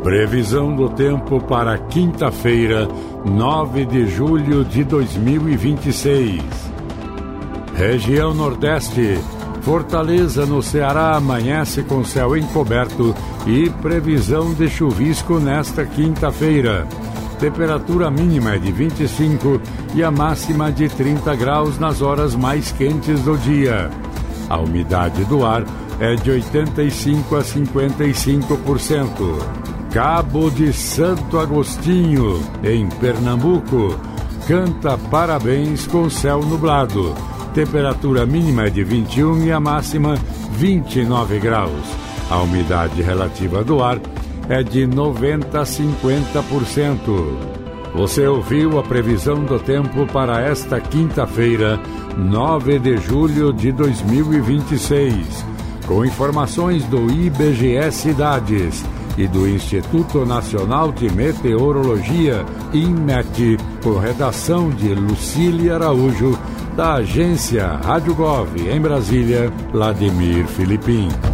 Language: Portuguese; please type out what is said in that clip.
Previsão do tempo para quinta-feira, 9 de julho de 2026. Região Nordeste. Fortaleza, no Ceará, amanhece com céu encoberto e previsão de chuvisco nesta quinta-feira. Temperatura mínima é de 25 e a máxima de 30 graus nas horas mais quentes do dia. A umidade do ar é de 85% a 55%. Cabo de Santo Agostinho, em Pernambuco, canta parabéns com céu nublado. Temperatura mínima é de 21 e a máxima 29 graus. A umidade relativa do ar é de 90% a 50%. Você ouviu a previsão do tempo para esta quinta-feira, 9 de julho de 2026, com informações do IBGE Cidades e do Instituto Nacional de Meteorologia, INMET, com redação de Lucília Araújo, da agência Rádio Gov, em Brasília, Vladimir Filipim.